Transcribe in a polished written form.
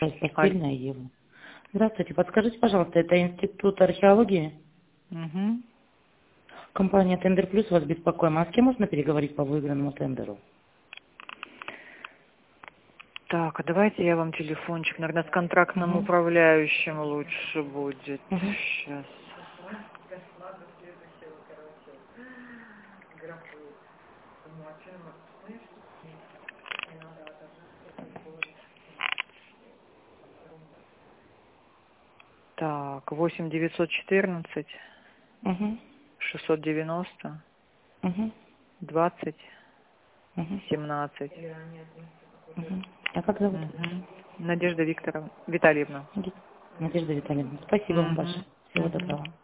Постельная Ева. Здравствуйте, подскажите, пожалуйста, это Институт археологии? Угу. Компания Тендер Плюс вас беспокоим. А с кем можно переговорить по выигранному тендеру? Так, а давайте я вам телефончик, наверное, с контрактным Угу. управляющим лучше будет. Угу. Сейчас. Так, 8 914 Угу. 690 Угу. 20 Угу. 17. Угу. А как зовут? Угу. Надежда Викторовна Витальевна. Надежда Витальевна. Спасибо вам большое. Угу. Всего Угу. доброго.